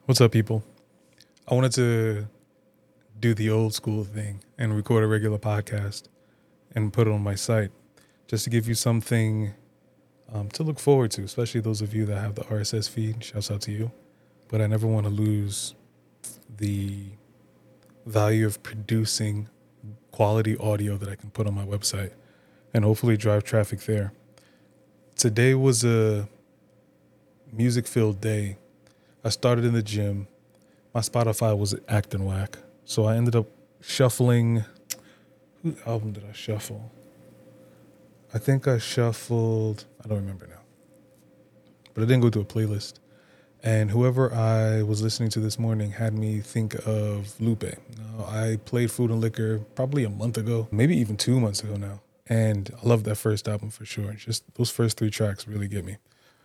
What's up, people? I wanted to do the old school thing and record a regular podcast and put it on my site just to give you something to look forward to, especially those of you that have the RSS feed. Shouts out to you. But I never want to lose the value of producing quality audio that I can put on my website and hopefully drive traffic there. Today was a music-filled day. I started in the gym. My Spotify was acting whack. So I ended up shuffling. Whose album did I shuffle? I think I shuffled, I don't remember now. But I didn't go to a playlist. And whoever I was listening to this morning had me think of Lupe. Now, I played Food and Liquor probably a month ago, maybe even 2 months ago now. And I love that first album for sure. Just those first 3 tracks really get me.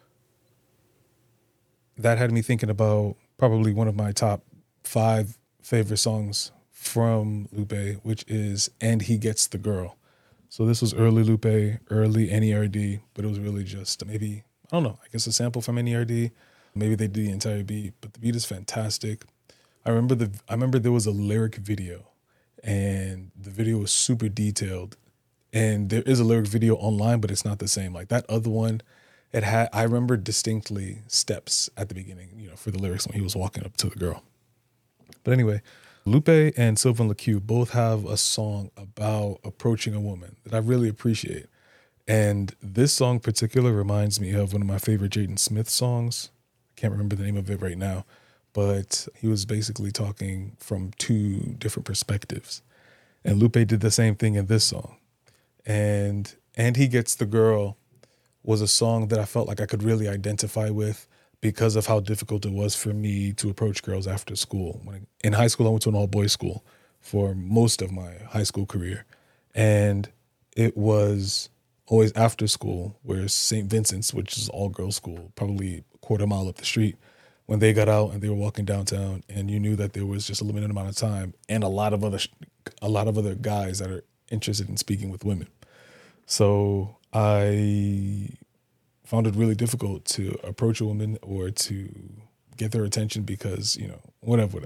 That had me thinking about probably one of my top 5 favorite songs from Lupe, which is And He Gets the Girl. So this was early Lupe, early NERD, but it was really just maybe, I don't know, I guess a sample from NERD. Maybe they did the entire beat, but the beat is fantastic. I remember there was a lyric video, and the video was super detailed. And there is a lyric video online, but it's not the same. Like that other one, I remember distinctly steps at the beginning, for the lyrics when he was walking up to the girl. But anyway, Lupe and Sylvan LaCue both have a song about approaching a woman that I really appreciate. And this song in particular reminds me of one of my favorite Jaden Smith songs. I can't remember the name of it right now, but he was basically talking from 2 different perspectives. And Lupe did the same thing in this song. And He Gets the Girl was a song that I felt like I could really identify with because of how difficult it was for me to approach girls after school. In high school, I went to an all-boys school for most of my high school career. And it was always after school, where St. Vincent's, which is all-girls school, probably a quarter mile up the street, when they got out and they were walking downtown, and you knew that there was just a limited amount of time and a lot of other guys that are interested in speaking with women. So I found it really difficult to approach a woman or to get their attention because, whatever.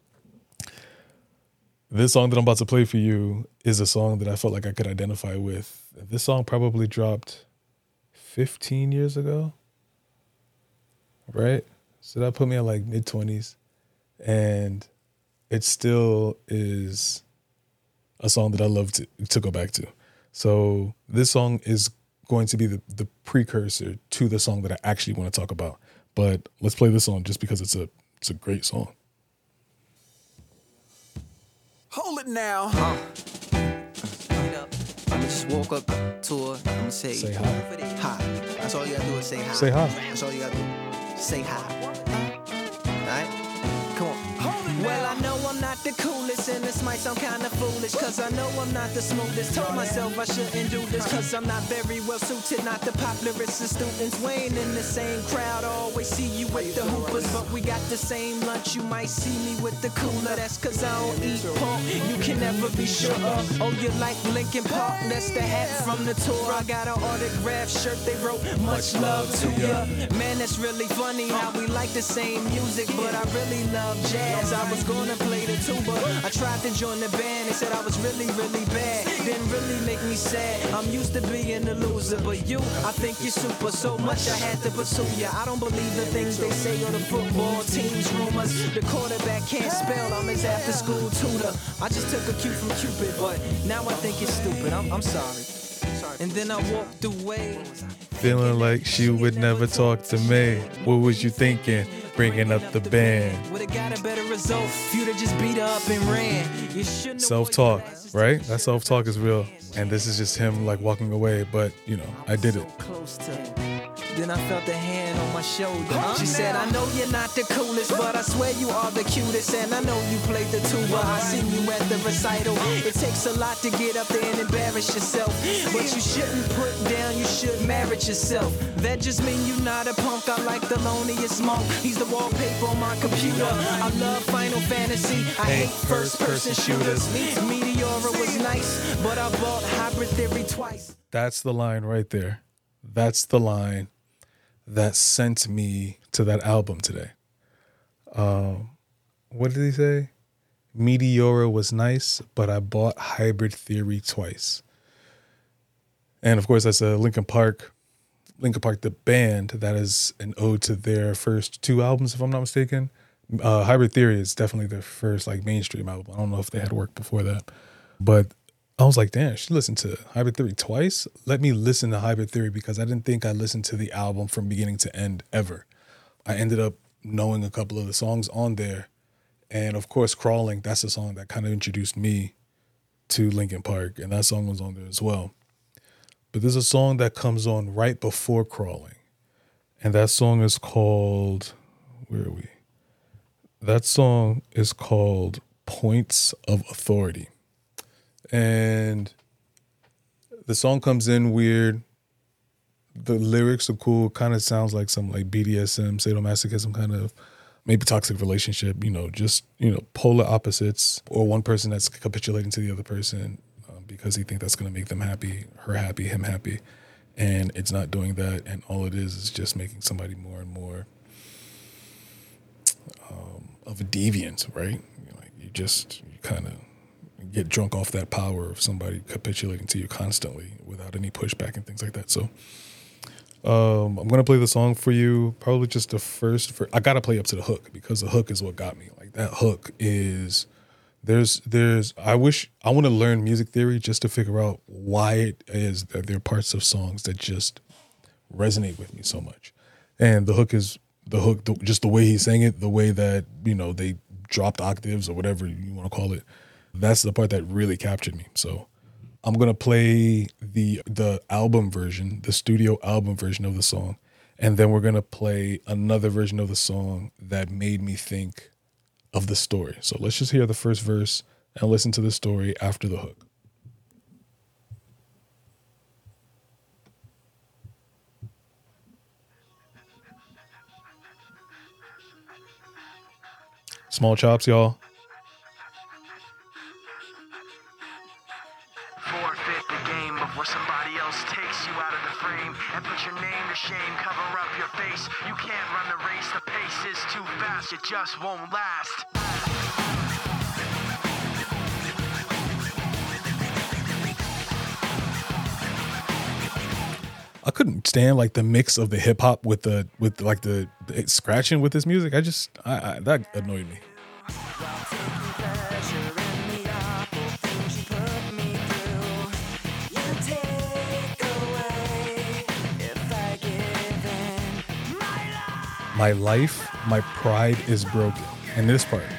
This song that I'm about to play for you is a song that I felt like I could identify with. This song probably dropped 15 years ago, right? So that put me at like mid-20s. And it still is a song that I love to go back to. So this song is going to be the precursor to the song that I actually want to talk about. But let's play this song just because it's a great song. Hold it now. I just woke up to her. I'm gonna say hi. Hi. That's all you gotta do is say hi. Say hi. That's all you gotta do. Say hi. Alright? Come on. Well, I know I'm not the coolest, and this might sound kinda foolish, cause I know I'm not the smoothest. Told myself I shouldn't do this, cause I'm not very well suited, not the popularist of students. We ain't in the same crowd, I always see you with the hoopers, but we got the same lunch. You might see me with the cooler, that's cause I don't eat pork. You can never be sure of. Oh, you like Linkin Park? That's the hat from the tour. I got an autographed shirt, they wrote much love to ya. Man, that's really funny how we like the same music, but I really love jazz. I was gonna play the tuba, I tried to join the band, they said I was really, really bad. Didn't really make me sad, I'm used to being a loser, but you, I think you're super, so much I had to pursue ya. I don't believe the things they say on the football team's rumors. The quarterback can't spell, I'm his after school tutor. I just took a cue from Cupid, but now I think it's stupid, I'm sorry. And then I walked away, Feeling like she would never talk to me. What was you thinking? Bringing up the band. Would've got a better result if you'd have just beat her up and ran. You shouldn't have Self-talk, right? That self-talk is real. And this is just him like walking away, but I did it. Close to. Then I felt a hand on my shoulder. She said, I know you're not the coolest, but I swear you are the cutest. And I know you played the tuba, I seen you at the recital. It takes a lot to get up there and embarrass yourself, but you shouldn't put down, you should merit yourself. That just mean you not a punk. I like the loneliest monk. He's the wallpaper on my computer. I love Final Fantasy, I hate first-person shooters. Meteora was nice, but I bought Hybrid Theory twice. That's the line right there. That's the line that sent me to that album today. What did he say? Meteora was nice, but I bought Hybrid Theory twice. And of course, that's a Linkin Park, the band, that is an ode to their first two albums, if I'm not mistaken. Hybrid Theory is definitely their first like mainstream album. I don't know if they had work before that, but I was like, damn, she listened to Hybrid Theory twice. Let me listen to Hybrid Theory, because I didn't think I listened to the album from beginning to end ever. I ended up knowing a couple of the songs on there. And of course, Crawling, that's the song that kind of introduced me to Linkin Park. And that song was on there as well. But there's a song that comes on right before Crawling. And that song is called, where are we? That song is called Points of Authority. And the song comes in weird. The lyrics are cool. Kind of sounds like some like BDSM, sadomasochism kind of, maybe toxic relationship, just, polar opposites, or one person that's capitulating to the other person because he thinks that's going to make them happy, her happy, him happy. And it's not doing that. And all it is just making somebody more and more of a deviant, right? You kind of get drunk off that power of somebody capitulating to you constantly without any pushback and things like that. So I'm going to play the song for you, probably just the first. I got to play up to the hook, because the hook is what got me. Like, that hook is, I want to learn music theory just to figure out why it is that there are parts of songs that just resonate with me so much. And the hook is, just the way he sang it, the way that, they dropped octaves or whatever you want to call it. That's the part that really captured me. So I'm going to play the album version, the studio album version of the song. And then we're going to play another version of the song that made me think of the story. So let's just hear the first verse and listen to the story after the hook. Small chops, y'all. Forfeit the game before somebody else takes you out of the frame and put your name to shame, cover up your face. You can't run the race, the pace is too fast, it just won't last. I couldn't stand like the mix of the hip hop with the scratching with this music. I that annoyed me. My life, my pride is broken. And this part.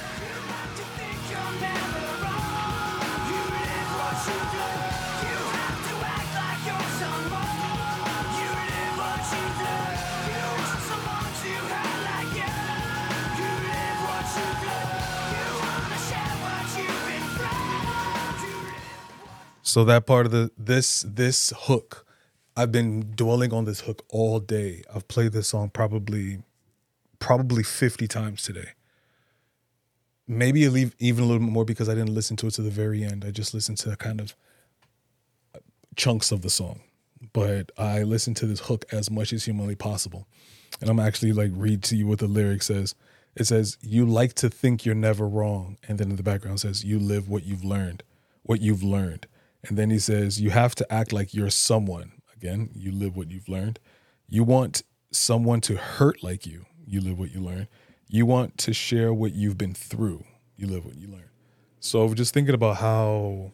So that part of this hook, I've been dwelling on this hook all day. I've played this song probably 50 times today. Maybe even a little bit more, because I didn't listen to it to the very end. I just listened to kind of chunks of the song. But I listened to this hook as much as humanly possible. And I'm actually like read to you what the lyric says. It says, "You like to think you're never wrong." And then in the background says, "You live what you've learned. And then he says, "You have to act like you're someone." Again, you live what you've learned. You want someone to hurt like you. You live what you learn. You want to share what you've been through. You live what you learn. So just thinking about how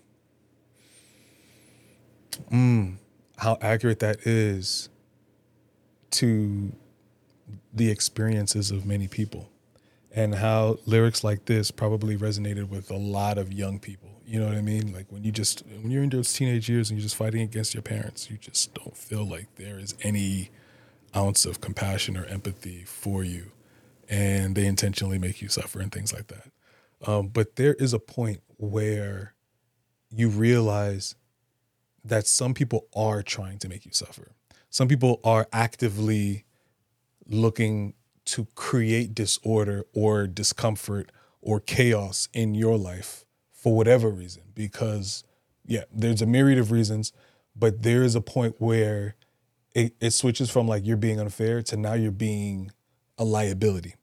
accurate that is to the experiences of many people, and how lyrics like this probably resonated with a lot of young people. You know what I mean? Like when you're in those teenage years and you're just fighting against your parents, you just don't feel like there is any ounce of compassion or empathy for you, and they intentionally make you suffer and things like that. But there is a point where you realize that some people are trying to make you suffer. Some people are actively looking to create disorder or discomfort or chaos in your life for whatever reason, because there's a myriad of reasons, but there is a point where it switches from like you're being unfair to now you're being a liability.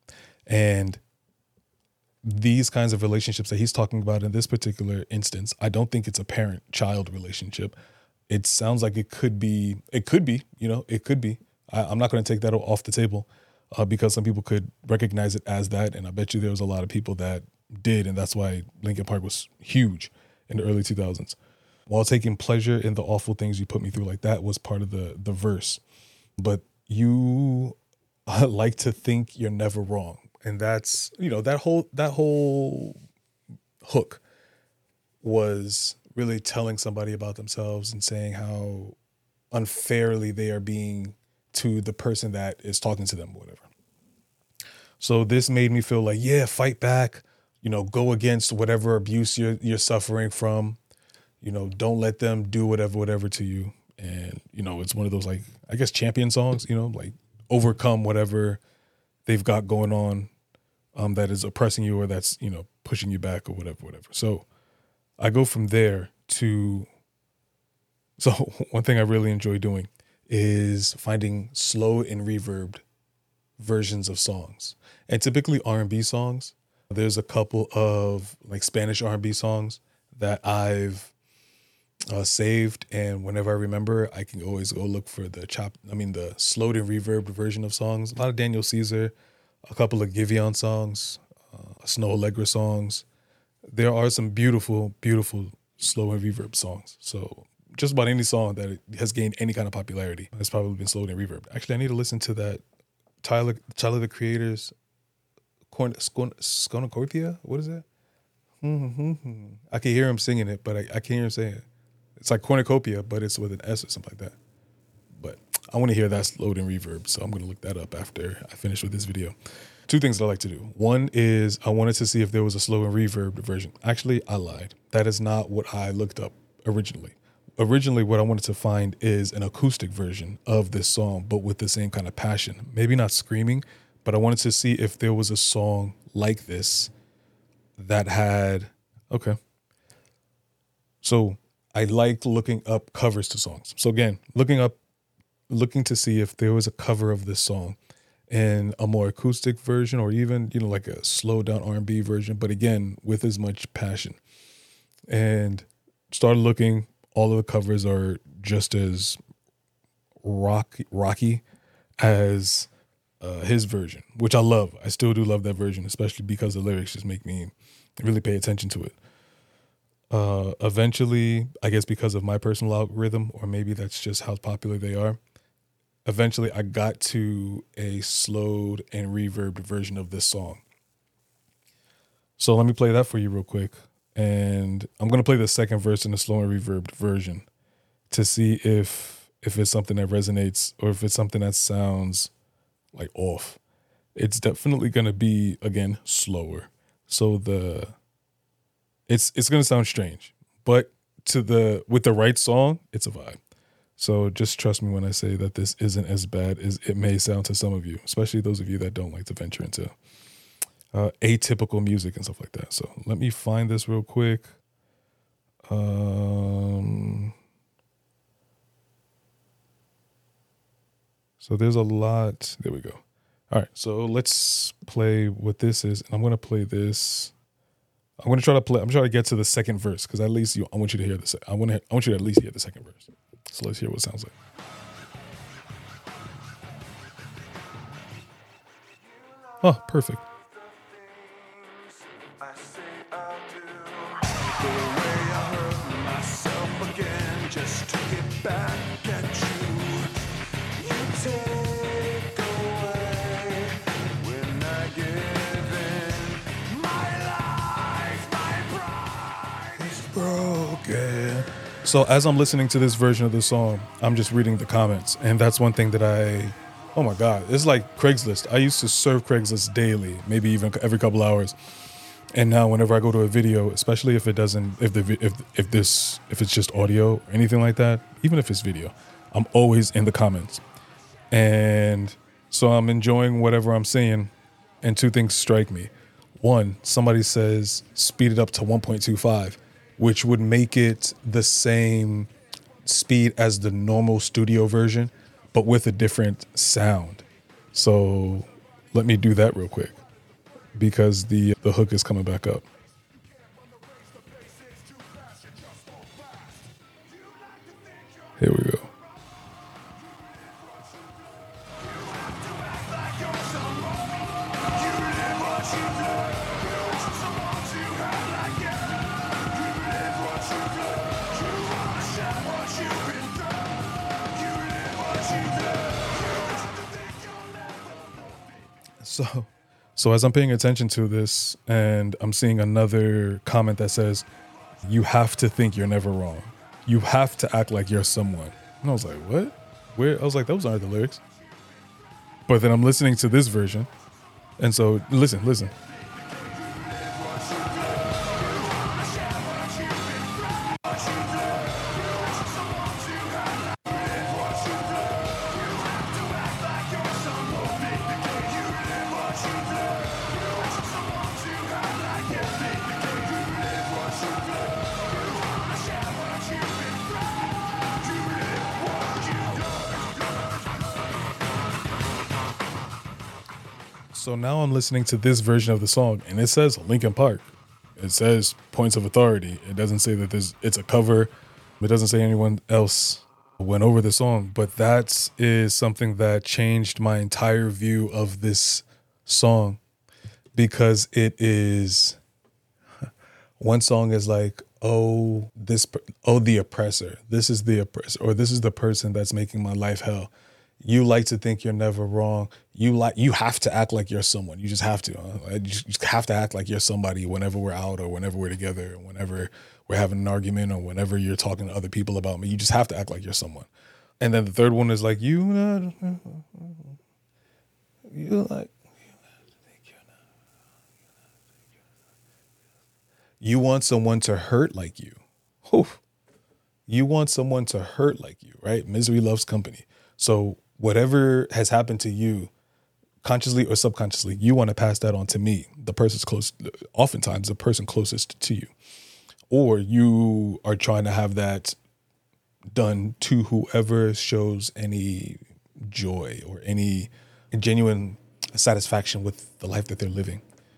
And these kinds of relationships that he's talking about in this particular instance, I don't think it's a parent-child relationship. It sounds like it could be, it could be. I'm not going to take that off the table because some people could recognize it as that. And I bet you there was a lot of people that did. And that's why Linkin Park was huge in the early 2000s. While taking pleasure in the awful things you put me through, like that was part of the verse. But you like to think you're never wrong. And that's, that whole hook was really telling somebody about themselves and saying how unfairly they are being to the person that is talking to them or whatever. So this made me feel like, yeah, fight back, go against whatever abuse you're suffering from, don't let them do whatever to you. And, it's one of those, like, I guess, champion songs, like overcome whatever they've got going on that is oppressing you or that's, pushing you back or whatever. So I go from there to, so one thing I really enjoy doing is finding slow and reverbed versions of songs. And typically R&B songs. There's a couple of like Spanish R&B songs that I've saved, and whenever I remember, I can always go look for the slowed and reverbed version of songs. A lot of Daniel Caesar, a couple of Giveon songs, Snow Allegra songs. There are some beautiful, beautiful slow and reverb songs. So just about any song that has gained any kind of popularity has probably been slowed and reverbed. Actually, I need to listen to that Tyler the Creator's Scornucopia. What is that? I can hear him singing it, but I can't hear him saying it. It's like cornucopia, but it's with an S or something like that. But I want to hear that slowed and reverb, so I'm going to look that up after I finish with this video. Two things that I like to do. One is I wanted to see if there was a slow and reverb version. Actually, I lied. That is not what I looked up originally. Originally, what I wanted to find is an acoustic version of this song, but with the same kind of passion. Maybe not screaming, but I wanted to see if there was a song like this that had, okay. So I liked looking up covers to songs. So again, looking to see if there was a cover of this song in a more acoustic version or even, like a slowed down R&B version, but again, with as much passion. And started looking, all of the covers are just as rocky as his version, which I love. I still do love that version, especially because the lyrics just make me really pay attention to it. Eventually, I guess because of my personal algorithm, or maybe that's just how popular they are, eventually I got to a slowed and reverbed version of this song. So let me play that for you real quick. And I'm going to play the second verse in the slow and reverbed version to see if it's something that resonates or if it's something that sounds like off. It's definitely going to be, again, slower. So it's going to sound strange, but with the right song, it's a vibe. So just trust me when I say that this isn't as bad as it may sound to some of you, especially those of you that don't like to venture into atypical music and stuff like that. So let me find this real quick. So there's a lot. There we go. All right. So let's play what this is. And I'm going to play this. I'm trying to get to the second verse because at least I want you to hear this. I want you to at least hear the second verse. So let's hear what it sounds like. Oh, perfect. Just to get back at you. You take away when I give in my life, my pride is broken. So as I'm listening to this version of the song, I'm just reading the comments. And that's one thing that oh my God, it's like Craigslist. I used to surf Craigslist daily, maybe even every couple hours. And now whenever I go to a video, especially if it's just audio or anything like that, even if it's video, I'm always in the comments. And so I'm enjoying whatever I'm seeing, and two things strike me. One, somebody says speed it up to 1.25, which would make it the same speed as the normal studio version, but with a different sound. So let me do that real quick. because the hook is coming back up. Here we go. So as I'm paying attention to this and I'm seeing another comment that says, you have to think you're never wrong. You have to act like you're someone. And I was like, what? Where? I was like, those aren't the lyrics. But then I'm listening to this version. And so listen. So now I'm listening to this version of the song, and it says Linkin Park. It says Points of Authority. It doesn't say that it's a cover. It doesn't say anyone else went over the song. But that is something that changed my entire view of this song, because it is, one song is like, the oppressor. This is the oppressor, or this is the person that's making my life hell. You like to think you're never wrong. You have to act like you're someone. You just have to. You just have to act like you're somebody whenever we're out, or whenever we're together, or whenever we're having an argument, or whenever you're talking to other people about me. You just have to act like you're someone. And then the third one is like, you want someone to hurt like you. Oof. You want someone to hurt like you, right? Misery loves company. So whatever has happened to you, consciously or subconsciously, you want to pass that on to me, oftentimes the person closest to you. Or you are trying to have that done to whoever shows any joy or any genuine satisfaction with the life that they're living.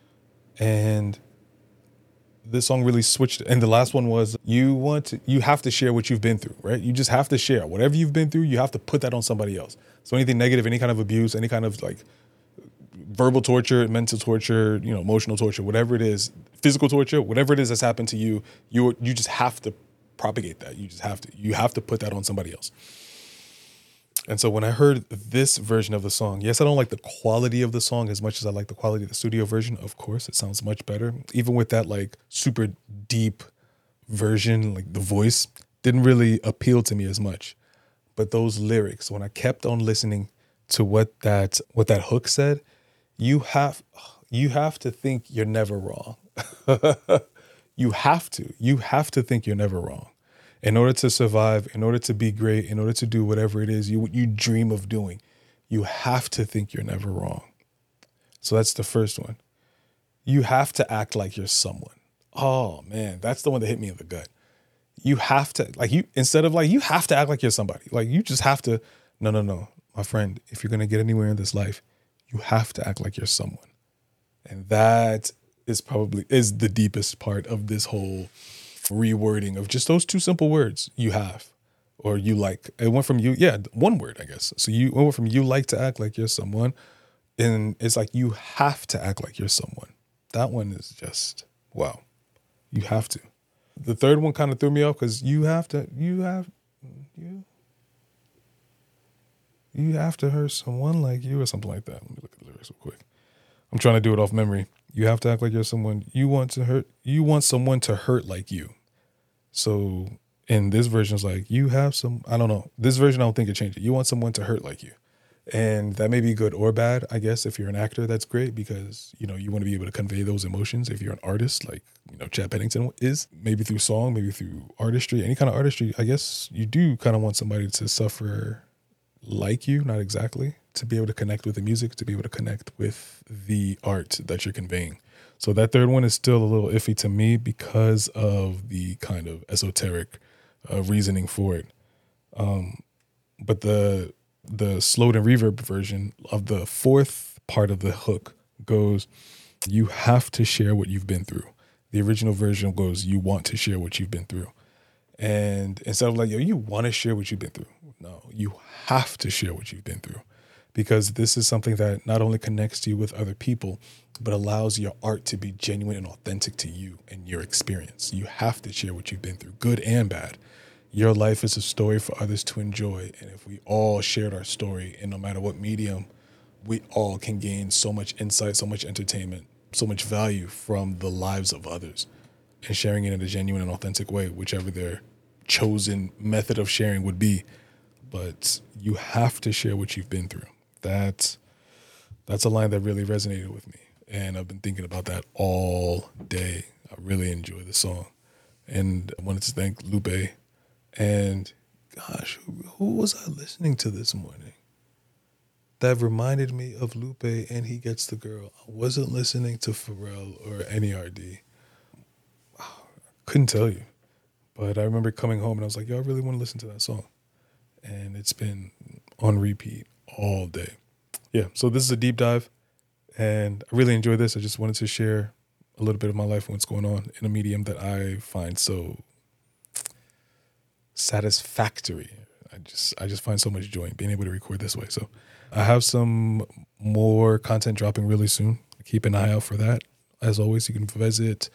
And this song really switched. And the last one was, you have to share what you've been through, right? You just have to share whatever you've been through. You have to put that on somebody else. So anything negative, any kind of abuse, any kind of like verbal torture, mental torture, emotional torture, whatever it is, physical torture, whatever it is that's happened to you, you just have to propagate that. You have to put that on somebody else. And so when I heard this version of the song, yes, I don't like the quality of the song as much as I like the quality of the studio version. Of course, it sounds much better. Even with that like super deep version, like the voice didn't really appeal to me as much. But those lyrics, when I kept on listening to what that hook said, you have to think you're never wrong. You have to think you're never wrong. In order to survive, in order to be great, in order to do whatever it is you dream of doing, you have to think you're never wrong. So that's the first one. You have to act like you're someone. Oh man, that's the one that hit me in the gut. You have to, instead of you have to act like you're somebody. Like you just have to, no, my friend, if you're going to get anywhere in this life, you have to act like you're someone. And that is the deepest part of this whole rewording of just those two simple words, you have, or you like. It went from one word, I guess. So you went from you like to act like you're someone, and it's like you have to act like you're someone. That one is just, wow. You have to. The third one kind of threw me off because you have to hurt someone like you, or something like that. Let me look at the lyrics real quick. I'm trying to do it off memory. You have to act like you're someone. You want someone to hurt like you. So in this version, it's like you have some, I don't know. This version, I don't think it changed it. You want someone to hurt like you. And that may be good or bad, I guess. If you're an actor, that's great because, you want to be able to convey those emotions. If you're an artist, like, Chad Pennington is, maybe through song, maybe through artistry, any kind of artistry, I guess you do kind of want somebody to suffer like you, not exactly, to be able to connect with the music, to be able to connect with the art that you're conveying. So that third one is still a little iffy to me because of the kind of esoteric reasoning for it. But the slowed and reverb version of the fourth part of the hook goes, You have to share what you've been through. The original version goes, you want to share what you've been through. And instead of like, yo, you want to share what you've been through. No, you have to share what you've been through, because this is something that not only connects you with other people, but allows your art to be genuine and authentic to you and your experience. You have to share what you've been through, good and bad. Your life is a story for others to enjoy. And if we all shared our story, and no matter what medium, we all can gain so much insight, so much entertainment, so much value from the lives of others, and sharing it in a genuine and authentic way, whichever their chosen method of sharing would be. But you have to share what you've been through. That's a line that really resonated with me. And I've been thinking about that all day. I really enjoy the song. And I wanted to thank Lupe. And gosh, who was I listening to this morning that reminded me of Lupe and He Gets the Girl? I wasn't listening to Pharrell or NERD. Couldn't tell you. But I remember coming home and I was like, yo, I really want to listen to that song. And it's been on repeat all day. Yeah, so this is a deep dive. And I really enjoy this. I just wanted to share a little bit of my life and what's going on in a medium that I find so satisfactory. I just find so much joy in being able to record this way. So I have some more content dropping really soon. Keep an eye out for that. As always, you can visit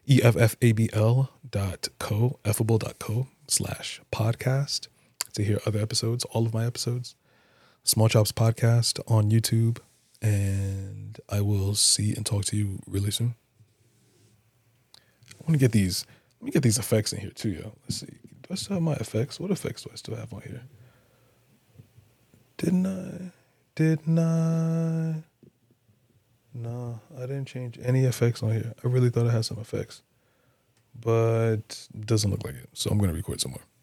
effable.co/podcast to hear other episodes, all of my episodes. Small Chops Podcast on YouTube. And I will see and talk to you really soon. Let me get these effects in here too, yo. Let's see. Do I still have my effects? What effects do I still have on here? Didn't I? No, I didn't change any effects on here. I really thought I had some effects, but it doesn't look like it. So I'm going to record some more.